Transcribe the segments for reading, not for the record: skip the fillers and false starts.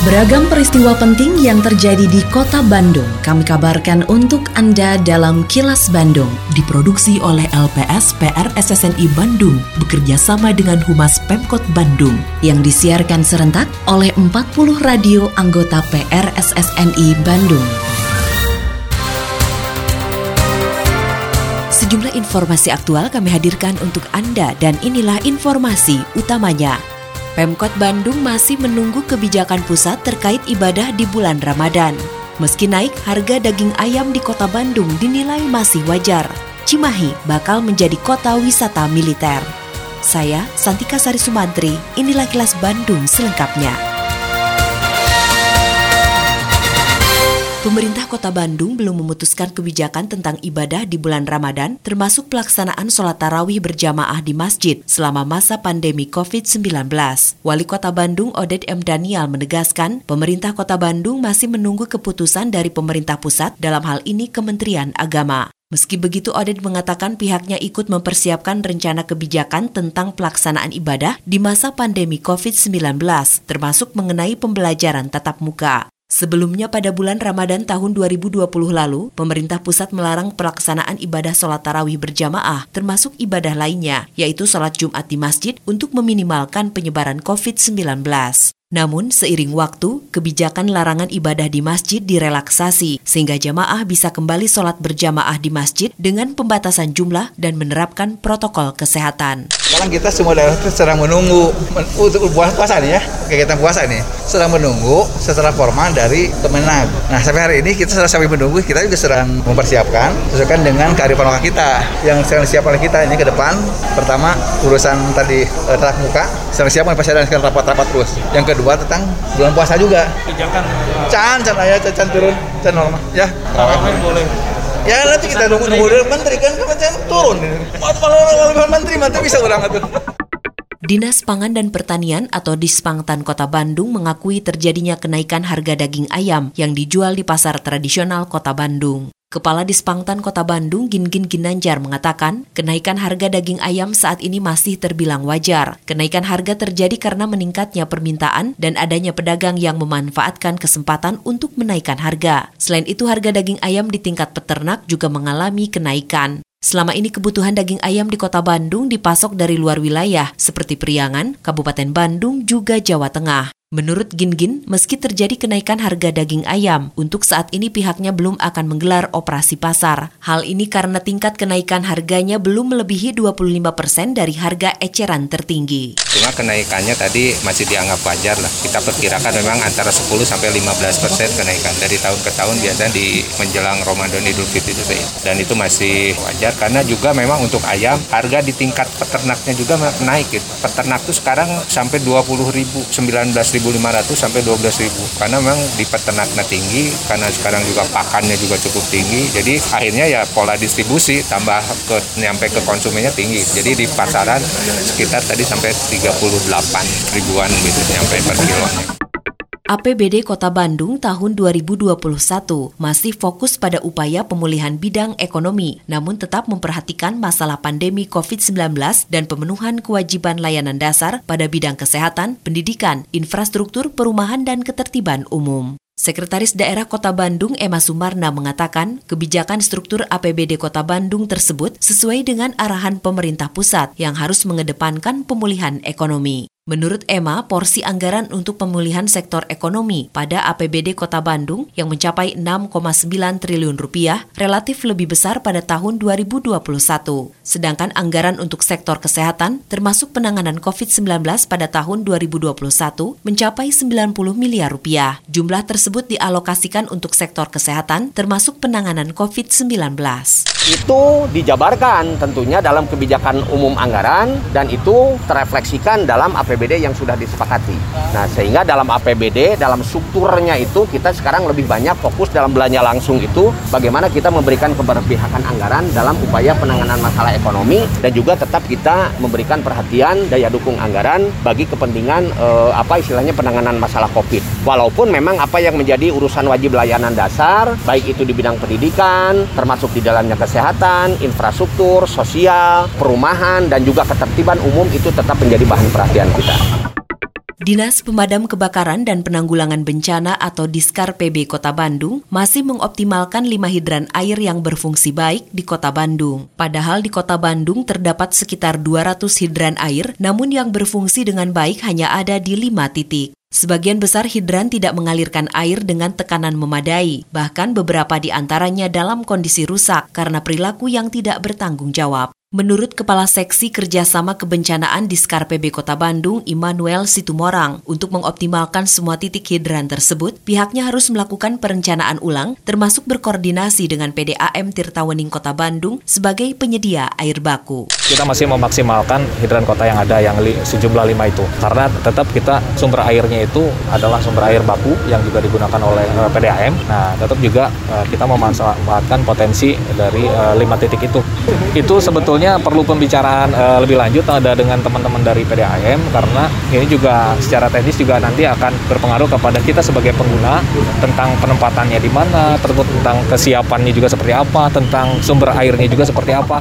Beragam peristiwa penting yang terjadi di Kota Bandung kami kabarkan untuk Anda dalam Kilas Bandung. Diproduksi oleh LPS PR SSNI Bandung bekerja sama dengan Humas Pemkot Bandung yang disiarkan serentak oleh 40 radio anggota PR SSNI Bandung. Sejumlah informasi aktual kami hadirkan untuk Anda dan inilah informasi utamanya. Pemkot Bandung masih menunggu kebijakan pusat terkait ibadah di bulan Ramadan. Meski naik, harga daging ayam di Kota Bandung dinilai masih wajar. Cimahi bakal menjadi kota wisata militer. Saya, Santika Sari Sumantri, inilah Kilas Bandung selengkapnya. Pemerintah Kota Bandung belum memutuskan kebijakan tentang ibadah di bulan Ramadan, termasuk pelaksanaan sholat tarawih berjamaah di masjid selama masa pandemi COVID-19. Wali Kota Bandung Oded M. Daniel menegaskan, pemerintah Kota Bandung masih menunggu keputusan dari pemerintah pusat, dalam hal ini Kementerian Agama. Meski begitu, Oded mengatakan pihaknya ikut mempersiapkan rencana kebijakan tentang pelaksanaan ibadah di masa pandemi COVID-19, termasuk mengenai pembelajaran tatap muka. Sebelumnya pada bulan Ramadan tahun 2020 lalu, pemerintah pusat melarang pelaksanaan ibadah sholat tarawih berjamaah, termasuk ibadah lainnya, yaitu sholat Jumat di masjid untuk meminimalkan penyebaran COVID-19. Namun, seiring waktu, kebijakan larangan ibadah di masjid direlaksasi, sehingga jamaah bisa kembali sholat berjamaah di masjid dengan pembatasan jumlah dan menerapkan protokol kesehatan. Sekarang kita semua daerah sedang menunggu untuk puasa nih ya, kegiatan puasa nih, sedang menunggu secara formal dari Kemenag. Nah, sampai hari ini kita sambil menunggu, kita juga sedang mempersiapkan sesuai dengan kearifan lokal kita yang sedang disiapkan oleh kita ini ke depan. Pertama, urusan tadi tatap muka, sedang siap mempersiapkan rapat-rapat terus. Yang kedua tentang bulan puasa juga. Kebijakan. Can turun, can normal ya. Tarawih boleh. Ya nanti kita nunggu dari menteri kan turun. Kalau menteri bisa orang itu. Dinas Pangan dan Pertanian atau Dispangtan Kota Bandung mengakui terjadinya kenaikan harga daging ayam yang dijual di pasar tradisional Kota Bandung. Kepala Dispangtan Kota Bandung Gingin Ginanjar mengatakan, kenaikan harga daging ayam saat ini masih terbilang wajar. Kenaikan harga terjadi karena meningkatnya permintaan dan adanya pedagang yang memanfaatkan kesempatan untuk menaikkan harga. Selain itu, harga daging ayam di tingkat peternak juga mengalami kenaikan. Selama ini kebutuhan daging ayam di Kota Bandung dipasok dari luar wilayah seperti Priangan, Kabupaten Bandung, juga Jawa Tengah. Menurut Gingin, meski terjadi kenaikan harga daging ayam, untuk saat ini pihaknya belum akan menggelar operasi pasar. Hal ini karena tingkat kenaikan harganya belum melebihi 25% dari harga eceran tertinggi. Cuma kenaikannya tadi masih dianggap wajar lah. Kita perkirakan memang antara 10-15% kenaikan. Dari tahun ke tahun biasanya di menjelang Ramadan Idul Fitri itu. Dan itu masih wajar karena juga memang untuk ayam, harga di tingkat peternaknya juga naik. Gitu. Peternak tuh sekarang sampai 20.000, 19.500 sampai 12.000 karena memang di peternaknya tinggi, karena sekarang juga pakannya juga cukup tinggi, jadi akhirnya ya pola distribusi tambah nyampe ke konsumennya tinggi, jadi di pasaran sekitar tadi sampai 38 ribuan gitu nyampe per kilonya. APBD Kota Bandung tahun 2021 masih fokus pada upaya pemulihan bidang ekonomi, namun tetap memperhatikan masalah pandemi COVID-19 dan pemenuhan kewajiban layanan dasar pada bidang kesehatan, pendidikan, infrastruktur, perumahan, dan ketertiban umum. Sekretaris Daerah Kota Bandung Emma Sumarna mengatakan, kebijakan struktur APBD Kota Bandung tersebut sesuai dengan arahan pemerintah pusat yang harus mengedepankan pemulihan ekonomi. Menurut Emma, porsi anggaran untuk pemulihan sektor ekonomi pada APBD Kota Bandung yang mencapai 6,9 triliun rupiah relatif lebih besar pada tahun 2021. Sedangkan anggaran untuk sektor kesehatan termasuk penanganan COVID-19 pada tahun 2021 mencapai 90 miliar rupiah. Jumlah tersebut dialokasikan untuk sektor kesehatan termasuk penanganan COVID-19. Itu dijabarkan tentunya dalam kebijakan umum anggaran dan itu terefleksikan dalam APBD yang sudah disepakati. Nah, sehingga dalam APBD, dalam strukturnya itu kita sekarang lebih banyak fokus dalam belanja langsung itu bagaimana kita memberikan keberpihakan anggaran dalam upaya penanganan masalah ekonomi dan juga tetap kita memberikan perhatian daya dukung anggaran bagi kepentingan istilahnya penanganan masalah COVID. Walaupun memang apa yang menjadi urusan wajib layanan dasar, baik itu di bidang pendidikan, termasuk di dalamnya kesehatan, infrastruktur, sosial, perumahan, dan juga ketertiban umum itu tetap menjadi bahan perhatian kita. Dinas Pemadam Kebakaran dan Penanggulangan Bencana atau Diskar PB Kota Bandung masih mengoptimalkan 5 hidran air yang berfungsi baik di Kota Bandung. Padahal di Kota Bandung terdapat sekitar 200 hidran air, namun yang berfungsi dengan baik hanya ada di 5 titik. Sebagian besar hidran tidak mengalirkan air dengan tekanan memadai, bahkan beberapa di antaranya dalam kondisi rusak karena perilaku yang tidak bertanggung jawab. Menurut Kepala Seksi Kerjasama Kebencanaan Diskar PB Kota Bandung, Immanuel Situmorang, untuk mengoptimalkan semua titik hidran tersebut, pihaknya harus melakukan perencanaan ulang, termasuk berkoordinasi dengan PDAM Tirtawening Kota Bandung sebagai penyedia air baku. Kita masih memaksimalkan hidran kota yang ada yang sejumlah 5 itu, karena tetap kita sumber airnya itu adalah sumber air baku yang juga digunakan oleh PDAM. Nah, tetap juga kita memanfaatkan potensi dari 5 titik itu. Itu sebetulnya perlu pembicaraan lebih lanjut ada dengan teman-teman dari PDAM, karena ini juga secara teknis juga nanti akan berpengaruh kepada kita sebagai pengguna tentang penempatannya di mana, tentang kesiapannya juga seperti apa, tentang sumber airnya juga seperti apa.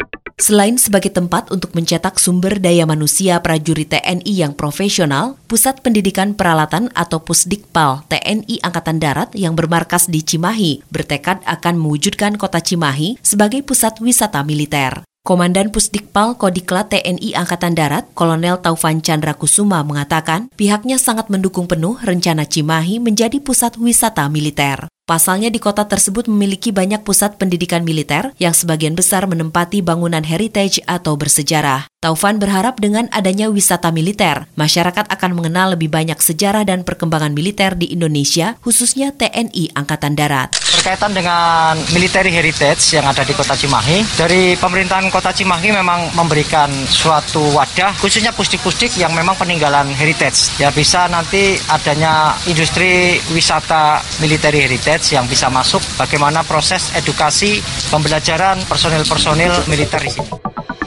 Selain sebagai tempat untuk mencetak sumber daya manusia prajurit TNI yang profesional, Pusat Pendidikan Peralatan atau Pusdikpal TNI Angkatan Darat yang bermarkas di Cimahi bertekad akan mewujudkan kota Cimahi sebagai pusat wisata militer. Komandan Pusdikpal Kodiklat TNI Angkatan Darat, Kolonel Taufan Chandra Kusuma mengatakan pihaknya sangat mendukung penuh rencana Cimahi menjadi pusat wisata militer. Pasalnya di kota tersebut memiliki banyak pusat pendidikan militer yang sebagian besar menempati bangunan heritage atau bersejarah. Taufan berharap dengan adanya wisata militer, masyarakat akan mengenal lebih banyak sejarah dan perkembangan militer di Indonesia, khususnya TNI Angkatan Darat. Berkaitan dengan military heritage yang ada di Kota Cimahi, dari pemerintahan Kota Cimahi memang memberikan suatu wadah, khususnya pusdik-pusdik yang memang peninggalan heritage. Ya bisa nanti adanya industri wisata military heritage yang bisa masuk, bagaimana proses edukasi pembelajaran personil-personil militer di sini.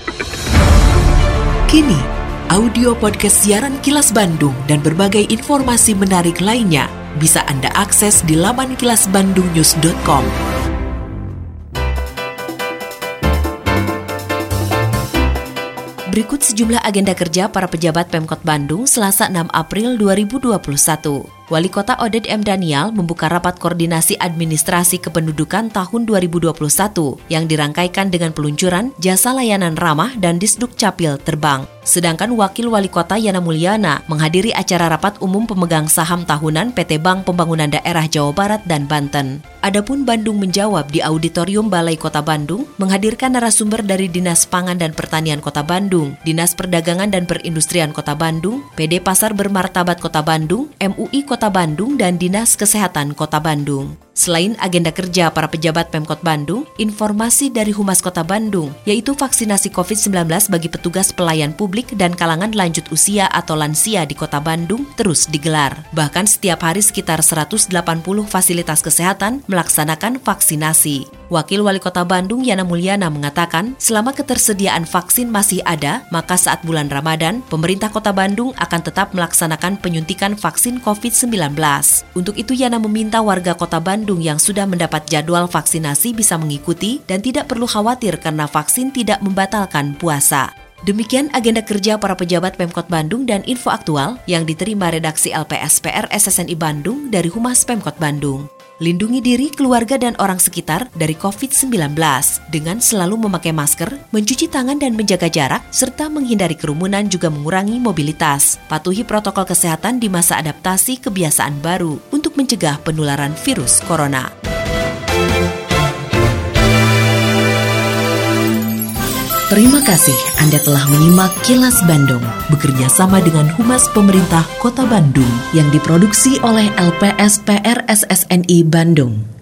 Kini, audio podcast siaran Kilas Bandung dan berbagai informasi menarik lainnya bisa Anda akses di laman kilasbandungnews.com. Berikut sejumlah agenda kerja para pejabat Pemkot Bandung Selasa 6 April 2021. Wali Kota Oded M. Daniel membuka rapat koordinasi administrasi kependudukan tahun 2021 yang dirangkaikan dengan peluncuran jasa layanan ramah dan Disduk Capil terbang. Sedangkan Wakil Wali Kota Yana Mulyana menghadiri acara rapat umum pemegang saham tahunan PT Bank Pembangunan Daerah Jawa Barat dan Banten. Adapun Bandung Menjawab di Auditorium Balai Kota Bandung menghadirkan narasumber dari Dinas Pangan dan Pertanian Kota Bandung, Dinas Perdagangan dan Perindustrian Kota Bandung, PD Pasar Bermartabat Kota Bandung, MUI Kota Bandung, dan Dinas Kesehatan Kota Bandung. Selain agenda kerja para pejabat Pemkot Bandung, informasi dari Humas Kota Bandung, yaitu vaksinasi COVID-19 bagi petugas pelayan publik dan kalangan lanjut usia atau lansia di Kota Bandung terus digelar. Bahkan setiap hari sekitar 180 fasilitas kesehatan melaksanakan vaksinasi. Wakil Wali Kota Bandung Yana Mulyana mengatakan, selama ketersediaan vaksin masih ada, maka saat bulan Ramadan, pemerintah Kota Bandung akan tetap melaksanakan penyuntikan vaksin COVID-19. Untuk itu Yana meminta warga Kota Bandung yang sudah mendapat jadwal vaksinasi bisa mengikuti dan tidak perlu khawatir karena vaksin tidak membatalkan puasa. Demikian agenda kerja para pejabat Pemkot Bandung dan info aktual yang diterima redaksi LPSPR SSNI Bandung dari Humas Pemkot Bandung. Lindungi diri, keluarga, dan orang sekitar dari COVID-19 dengan selalu memakai masker, mencuci tangan dan menjaga jarak, serta menghindari kerumunan juga mengurangi mobilitas. Patuhi protokol kesehatan di masa adaptasi kebiasaan baru untuk mencegah penularan virus corona. Terima kasih Anda telah menyimak Kilas Bandung bekerja sama dengan Humas Pemerintah Kota Bandung yang diproduksi oleh LPSPR SSNI Bandung.